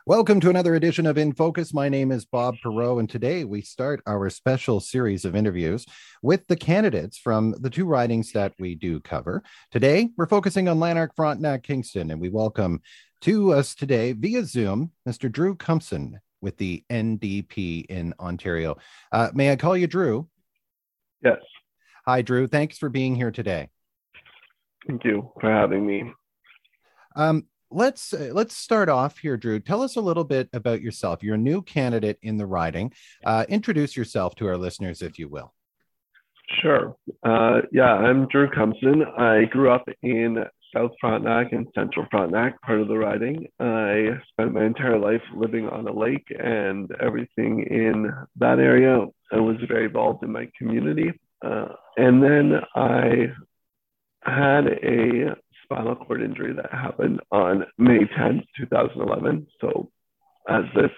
Welcome to another edition of In Focus. My name is Bob Perot, and today we start our special series of interviews with the candidates from the two ridings that we do cover. Today, we're focusing on Lanark, Frontenac, Kingston, and we welcome to us today via Zoom, Mr. Drew Compson with the NDP in Ontario. May I call you Drew? Yes. Hi, Drew. Thanks for being here today. Thank you for having me. Let's start off here, Drew. Tell us a little bit about yourself. You're a new candidate in the riding. Introduce yourself to our listeners, if you will. Sure. I'm Drew Compson. I grew up in South Frontenac and Central Frontenac, part of the riding. I spent my entire life living on a lake and everything in that area. I was very involved in my community. And then I had a spinal cord injury that happened on May 10th, 2011. So as this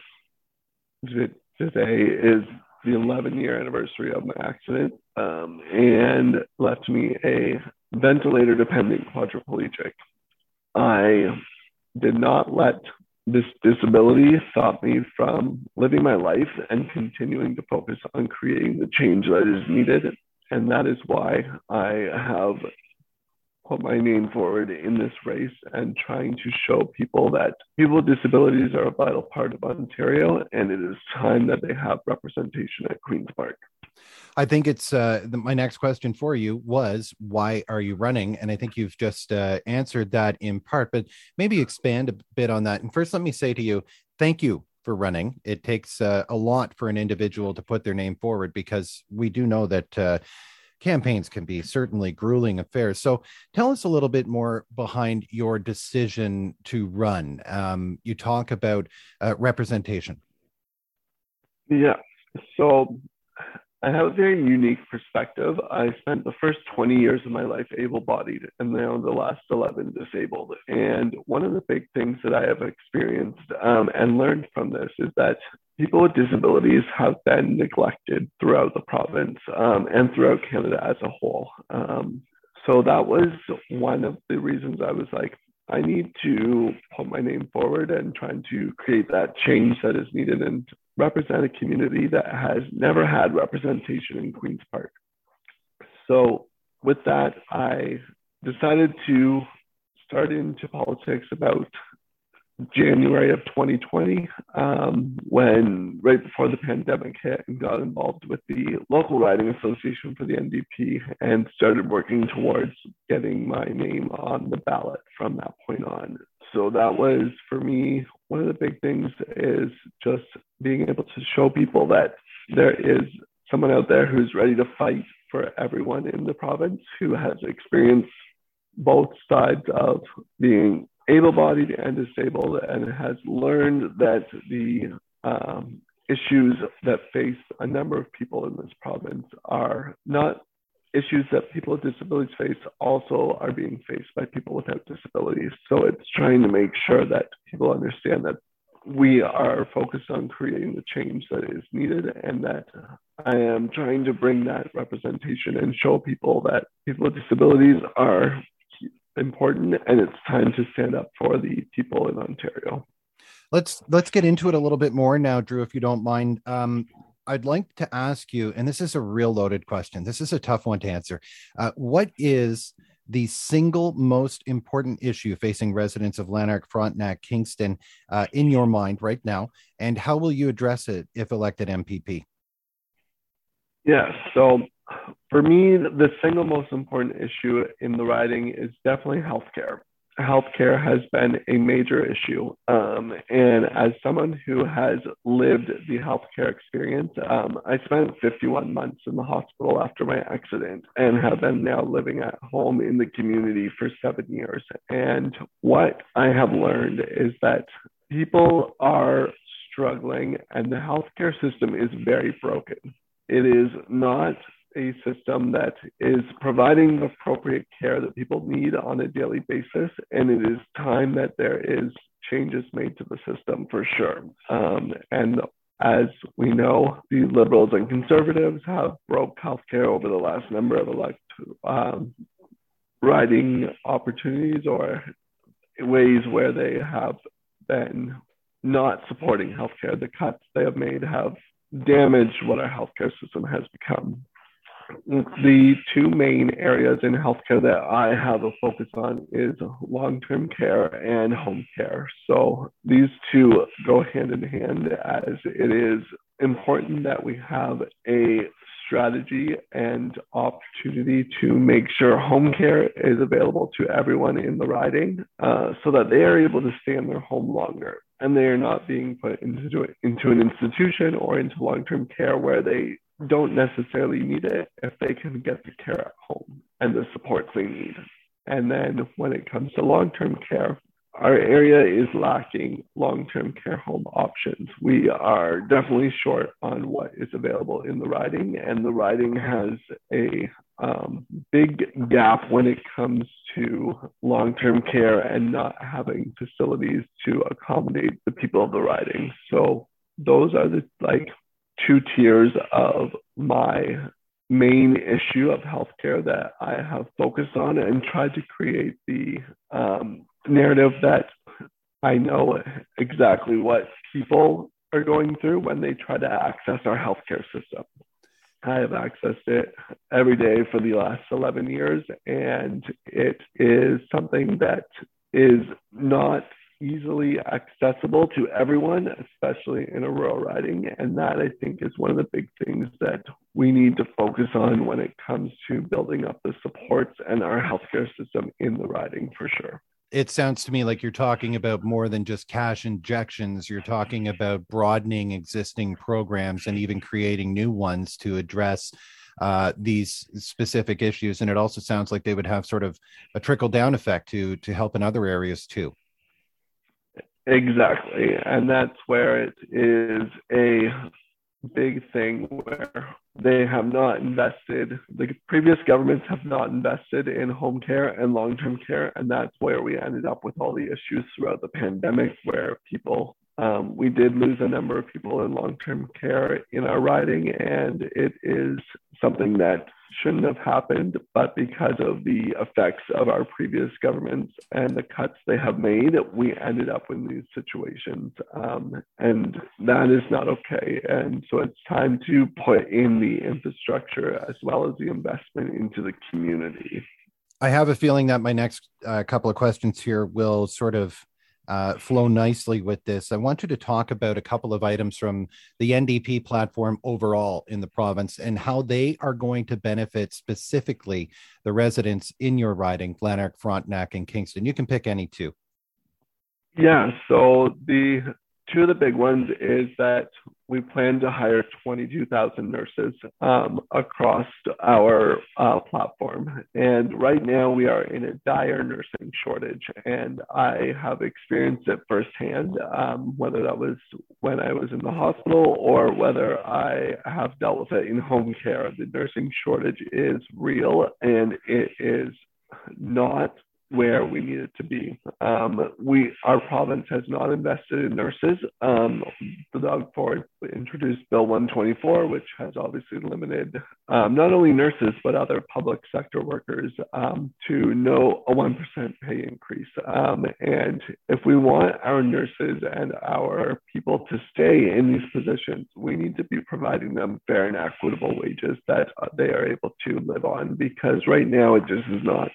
today is the 11-year anniversary of my accident, and left me a ventilator-dependent quadriplegic. I did not let this disability stop me from living my life and continuing to focus on creating the change that is needed. And that is why I have put my name forward in this race and trying to show people that people with disabilities are a vital part of Ontario, and it is time that they have representation at Queen's Park. I think it's my next question for you was, why are you running? And I think you've just answered that in part, but maybe expand a bit on that. And first, let me say to you, thank you for running. It takes a lot for an individual to put their name forward, because we do know that campaigns can be certainly grueling affairs. So tell us a little bit more behind your decision to run. You talk about representation. Yeah. So I have a very unique perspective. I spent the first 20 years of my life able-bodied and now the last 11 disabled. And one of the big things that I have experienced and learned from this is that people with disabilities have been neglected throughout the province and throughout Canada as a whole. So that was one of the reasons I was like, I need to put my name forward and trying to create that change that is needed and represent a community that has never had representation in Queen's Park. So with that, I decided to start into politics about January of 2020, when right before the pandemic hit, and got involved with the local riding association for the NDP and started working towards getting my name on the ballot from that point on. So that was, for me, one of the big things is just being able to show people that there is someone out there who's ready to fight for everyone in the province, who has experienced both sides of being able-bodied and disabled, and has learned that the issues that face a number of people in this province are not issues that people with disabilities face, also are being faced by people without disabilities. So it's trying to make sure that people understand that we are focused on creating the change that is needed, and that I am trying to bring that representation and show people that people with disabilities are important, and it's time to stand up for the people in Ontario. Let's get into it a little bit more now, Drew, if you don't mind. I'd like to ask you, and this is a real loaded question. This is a tough one to answer. What is the single most important issue facing residents of Lanark, Frontenac, Kingston in your mind right now? And how will you address it if elected MPP? Yeah, so for me, the single most important issue in the riding is definitely healthcare. Healthcare has been a major issue. And as someone who has lived the healthcare experience, I spent 51 months in the hospital after my accident and have been now living at home in the community for 7 years. And what I have learned is that people are struggling and the healthcare system is very broken. It is not a system that is providing the appropriate care that people need on a daily basis. And it is time that there is changes made to the system for sure. And as we know, the Liberals and Conservatives have broke healthcare over the last number of riding opportunities or ways where they have been not supporting healthcare. The cuts they have made have damaged what our healthcare system has become. The two main areas in healthcare that I have a focus on is long-term care and home care. So these two go hand in hand, as it is important that we have a strategy and opportunity to make sure home care is available to everyone in the riding, so that they are able to stay in their home longer and they are not being put into an institution or into long-term care where they don't necessarily need it if they can get the care at home and the supports they need. And then when it comes to long-term care, our area is lacking long-term care home options. We are definitely short on what is available in the riding, and the riding has a big gap when it comes to long-term care and not having facilities to accommodate the people of the riding. So those are the two tiers of my main issue of healthcare that I have focused on and tried to create the narrative that I know exactly what people are going through when they try to access our healthcare system. I have accessed it every day for the last 11 years, and it is something that is not easily accessible to everyone, especially in a rural riding. And that, I think, is one of the big things that we need to focus on when it comes to building up the supports and our healthcare system in the riding, for sure. It sounds to me like you're talking about more than just cash injections. You're talking about broadening existing programs and even creating new ones to address these specific issues. And it also sounds like they would have sort of a trickle down effect to help in other areas too. Exactly. And that's where it is a big thing where they have not invested, the previous governments have not invested in home care and long-term care. And that's where we ended up with all the issues throughout the pandemic, where people, we did lose a number of people in long-term care in our riding. And it is something that shouldn't have happened, but because of the effects of our previous governments and the cuts they have made, we ended up in these situations. And that is not okay. And so it's time to put in the infrastructure as well as the investment into the community. I have a feeling that my next couple of questions here will sort of flow nicely with this. I want you to talk about a couple of items from the NDP platform overall in the province and how they are going to benefit specifically the residents in your riding, Lanark, Frontenac, and Kingston. You can pick any two. Yeah, so the two of the big ones is that we plan to hire 22,000 nurses across our platform. And right now we are in a dire nursing shortage. And I have experienced it firsthand, whether that was when I was in the hospital or whether I have dealt with it in home care. The nursing shortage is real, and it is not where we need it to be. Our province has not invested in nurses. The Doug Ford introduced Bill 124, which has obviously limited not only nurses, but other public sector workers to no a 1% pay increase. And if we want our nurses and our people to stay in these positions, we need to be providing them fair and equitable wages that they are able to live on, because right now it just is not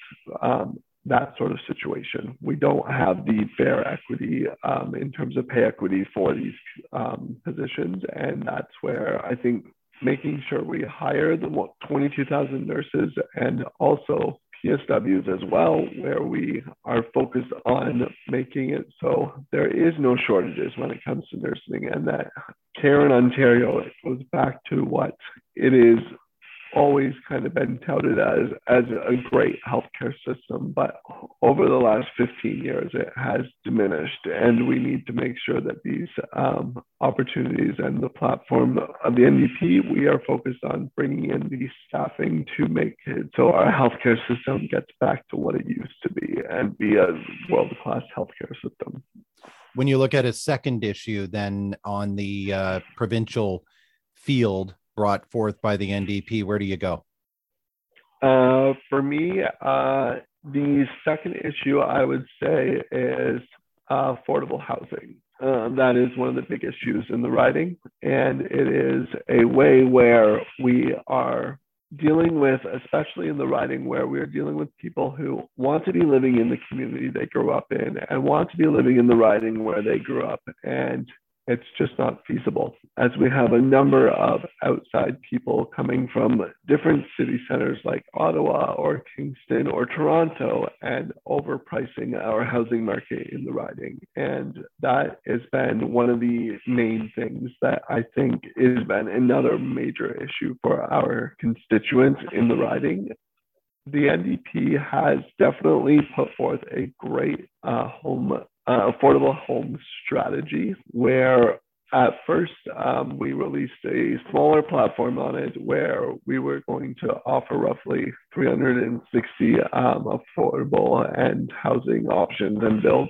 that sort of situation. We don't have the fair equity in terms of pay equity for these positions. And that's where I think making sure we hire the 22,000 nurses and also PSWs as well, where we are focused on making it so there is no shortages when it comes to nursing, and that care in Ontario, it goes back to what it is always kind of been touted as a great healthcare system, but over the last 15 years, it has diminished. And we need to make sure that these opportunities and the platform of the NDP, we are focused on bringing in the staffing to make it so our healthcare system gets back to what it used to be and be a world-class healthcare system. When you look at a second issue, then on the provincial field, brought forth by the NDP, where do you go? For me, the second issue I would say is affordable housing. That is one of the big issues in the riding, and it is a way where we are dealing with, especially in the riding, where we are dealing with people who want to be living in the community they grew up in and want to be living in the riding where they grew up. And it's just not feasible, as we have a number of outside people coming from different city centers like Ottawa or Kingston or Toronto and overpricing our housing market in the riding. And that has been one of the main things that I think has been another major issue for our constituents in the riding. The NDP has definitely put forth a great affordable home strategy, where at first we released a smaller platform on it where we were going to offer roughly 360 affordable and housing options and build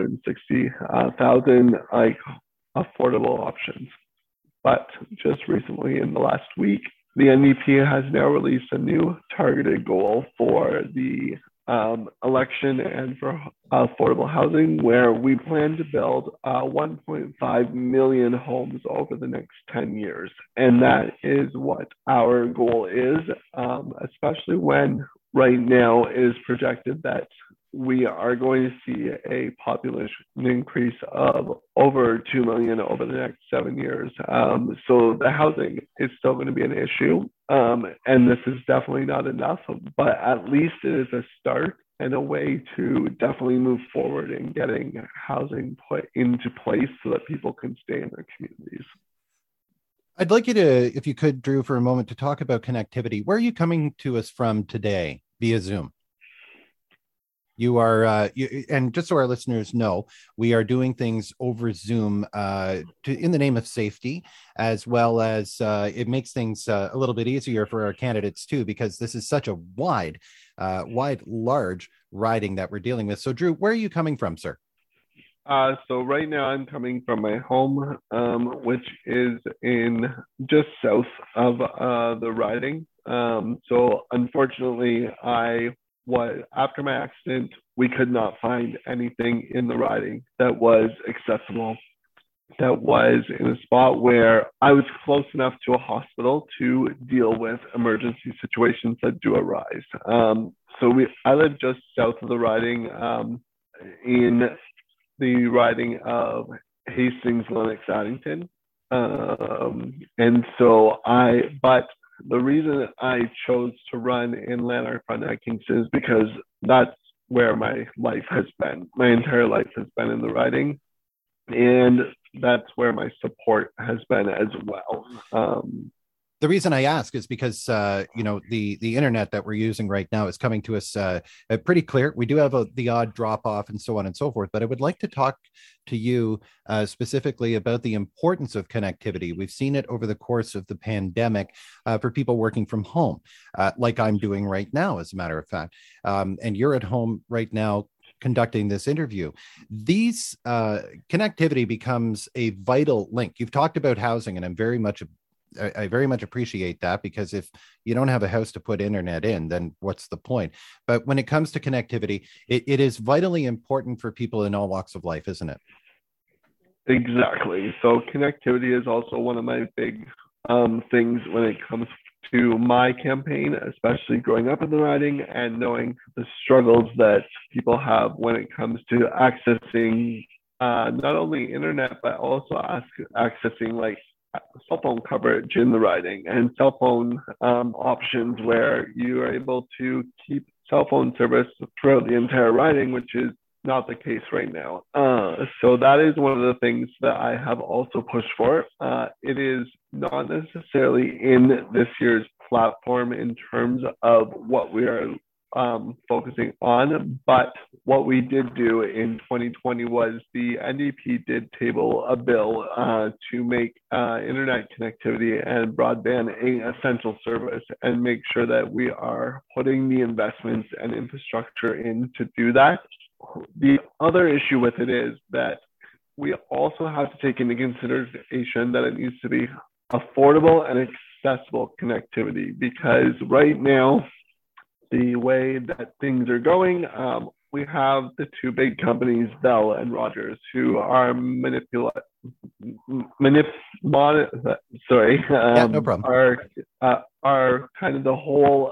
360,000 affordable options. But just recently, in the last week, the NDP has now released a new targeted goal for the election and for affordable housing, where we plan to build 1.5 million homes over the next 10 years. And that is what our goal is, especially when right now it is projected that we are going to see a population increase of over 2 million over the next 7 years. So the housing is still going to be an issue. And this is definitely not enough, but at least it is a start and a way to definitely move forward in getting housing put into place so that people can stay in their communities. I'd like you to, if you could, Drew, for a moment to talk about connectivity. Where are you coming to us from today via Zoom? You are, and just so our listeners know, we are doing things over Zoom in the name of safety, as well as it makes things a little bit easier for our candidates too, because this is such a large riding that we're dealing with. So, Drew, where are you coming from, sir? So right now I'm coming from my home, which is in just south of the riding. So unfortunately, after my accident, we could not find anything in the riding that was accessible, that was in a spot where I was close enough to a hospital to deal with emergency situations that do arise. I live just south of the riding, in the riding of Hastings, Lennox, Addington. But the reason I chose to run in Lanark, Frontenac, Kingston is because that's where my life has been. My entire life has been in the riding, and that's where my support has been as well. The reason I ask is because the internet that we're using right now is coming to us pretty clear. We do have the odd drop off and so on and so forth, but I would like to talk to you specifically about the importance of connectivity. We've seen it over the course of the pandemic for people working from home, like I'm doing right now, as a matter of fact. And you're at home right now conducting this interview. These connectivity becomes a vital link. You've talked about housing, and I very much appreciate that, because if you don't have a house to put internet in, then what's the point? But when it comes to connectivity, it is vitally important for people in all walks of life, isn't it? Exactly. So connectivity is also one of my big things when it comes to my campaign, especially growing up in the riding and knowing the struggles that people have when it comes to accessing not only internet, but also accessing like cell phone coverage in the riding and cell phone options where you are able to keep cell phone service throughout the entire riding, which is not the case right now. So that is one of the things that I have also pushed for. It is not necessarily in this year's platform in terms of what we are focusing on, but what we did do in 2020 was the NDP did table a bill to make internet connectivity and broadband an essential service and make sure that we are putting the investments and infrastructure in to do that. The other issue with it is that we also have to take into consideration that it needs to be affordable and accessible connectivity, because right now, the way that things are going, we have the two big companies, Bell and Rogers, who are manip, mon, sorry, Yeah, no problem. are kind of the whole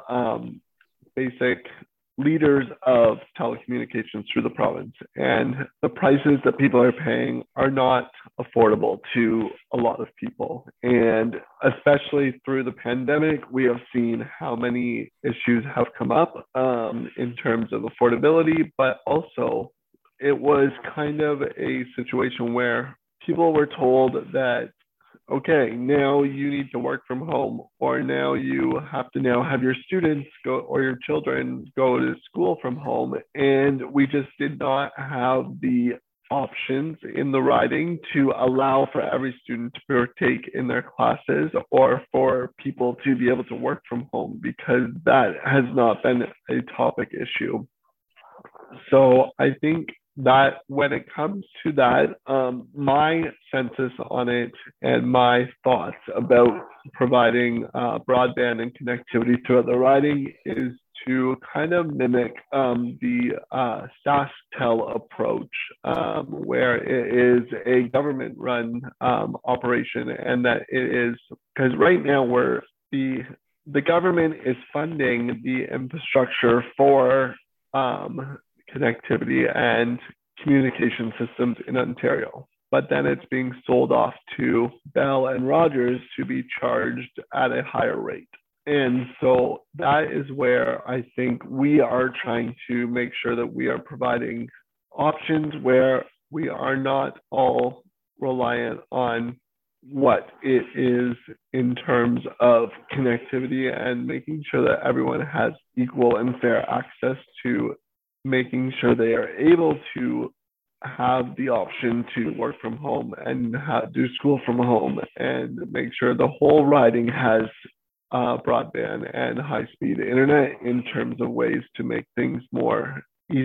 basic leaders of telecommunications through the province. And the prices that people are paying are not affordable to a lot of people. And especially through the pandemic, we have seen how many issues have come up in terms of affordability, but also it was kind of a situation where people were told that okay, now you need to work from home, or now you have to now have your students go or your children go to school from home. And we just did not have the options in the riding to allow for every student to partake in their classes or for people to be able to work from home because that has not been a topic issue. So I think that when it comes to that, my census on it and my thoughts about providing broadband and connectivity throughout the riding is to kind of mimic the SaskTel approach, where it is a government-run operation, and that it is because right now the government is funding the infrastructure for connectivity and communication systems in Ontario. But then it's being sold off to Bell and Rogers to be charged at a higher rate. And so that is where I think we are trying to make sure that we are providing options where we are not all reliant on what it is in terms of connectivity and making sure that everyone has equal and fair access to making sure they are able to have the option to work from home and do school from home and make sure the whole riding has broadband and high-speed internet in terms of ways to make things more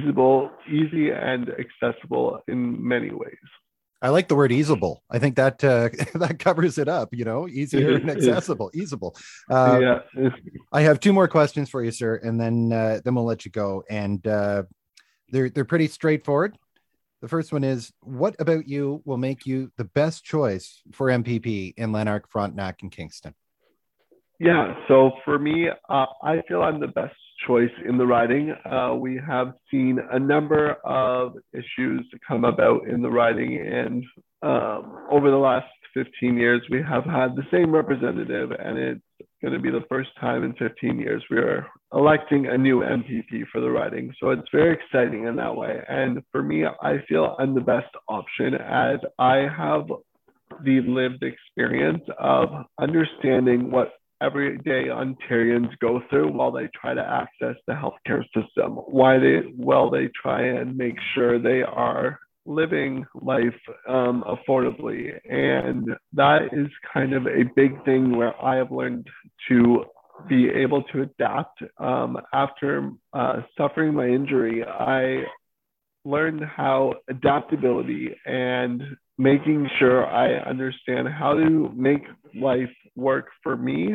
easy and accessible in many ways. I like the word easeable. I think that that covers it up, easier and accessible, easeable. Yeah. I have two more questions for you, sir, and then we'll let you go. And they're pretty straightforward. The first one is, what about you will make you the best choice for MPP in Lanark, Frontenac, and Kingston? Yeah, so for me, I feel I'm the best choice in the riding. We have seen a number of issues come about in the riding, and over the last 15 years, we have had the same representative, and it's going to be the first time in 15 years we are electing a new MPP for the riding. So it's very exciting in that way. And for me, I feel I'm the best option as I have the lived experience of understanding what everyday Ontarians go through while they try to access the healthcare system, while they try and make sure they are living life affordably. And that is kind of a big thing where I have learned to be able to adapt. After suffering my injury, I learned how adaptability and making sure I understand how to make life work for me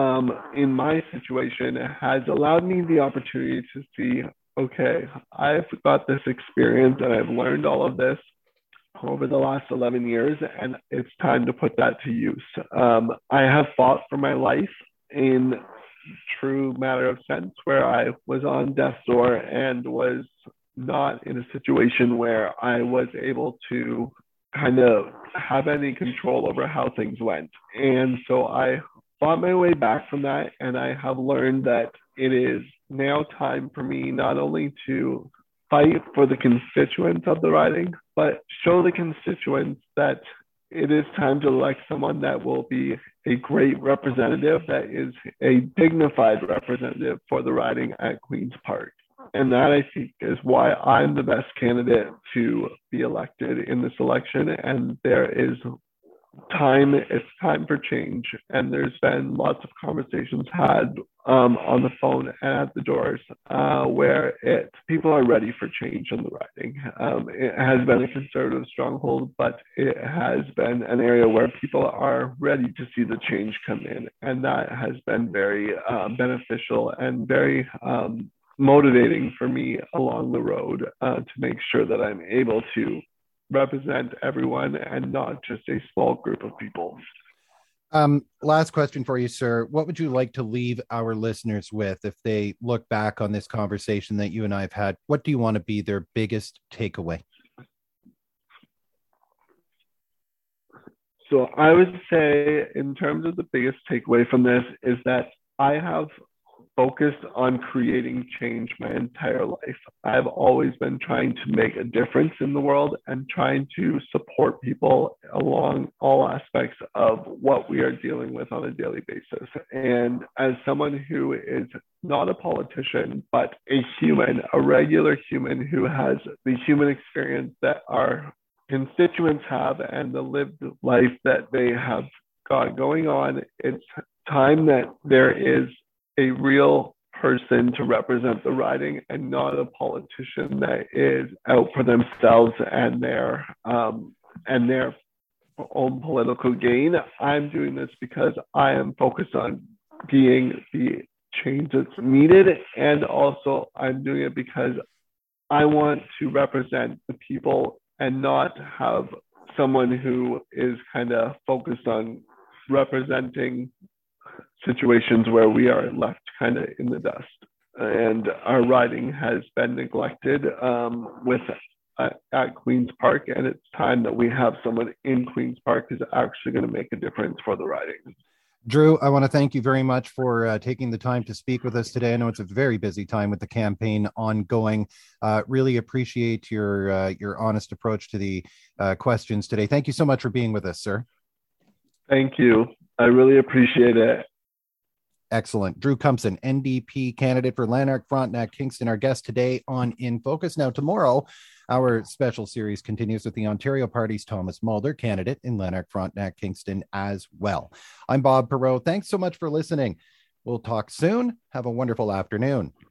in my situation has allowed me the opportunity to see, okay, I've got this experience and I've learned all of this over the last 11 years, and it's time to put that to use. I have fought for my life in true matter of sense, where I was on death's door and was not in a situation where I was able to kind of have any control over how things went. And so I fought my way back from that, and I have learned that it is now time for me not only to fight for the constituents of the riding, but show the constituents that it is time to elect someone that will be a great representative, that is a dignified representative for the riding at Queen's Park. And that, I think, is why I'm the best candidate to be elected in this election. And there is time, it's time for change. And there's been lots of conversations had on the phone and at the doors where people are ready for change in the riding. It has been a conservative stronghold, but it has been an area where people are ready to see the change come in. And that has been very beneficial and very motivating for me along the road to make sure that I'm able to represent everyone and not just a small group of people. Last question for you, sir. What would you like to leave our listeners with if they look back on this conversation that you and I have had? What do you want to be their biggest takeaway? So I would say, in terms of the biggest takeaway from this, is that I have focused on creating change my entire life. I've always been trying to make a difference in the world and trying to support people along all aspects of what we are dealing with on a daily basis. And as someone who is not a politician, but a human, a regular human who has the human experience that our constituents have and the lived life that they have got going on, it's time that there is a real person to represent the riding and not a politician that is out for themselves and their own political gain. I'm doing this because I am focused on being the change that's needed, and also I'm doing it because I want to represent the people and not have someone who is kind of focused on representing situations where we are left kind of in the dust. And our riding has been neglected at Queen's Park, and it's time that we have someone in Queen's Park who's actually going to make a difference for the riding. Drew, I want to thank you very much for taking the time to speak with us today. I know it's a very busy time with the campaign ongoing. Really appreciate your honest approach to the questions today. Thank you so much for being with us, sir. Thank you. I really appreciate it. Excellent. Drew Cumpson, NDP candidate for Lanark, Frontenac, Kingston, our guest today on In Focus. Now, tomorrow, our special series continues with the Ontario Party's Thomas Mulder, candidate in Lanark, Frontenac, Kingston as well. I'm Bob Perreault. Thanks so much for listening. We'll talk soon. Have a wonderful afternoon.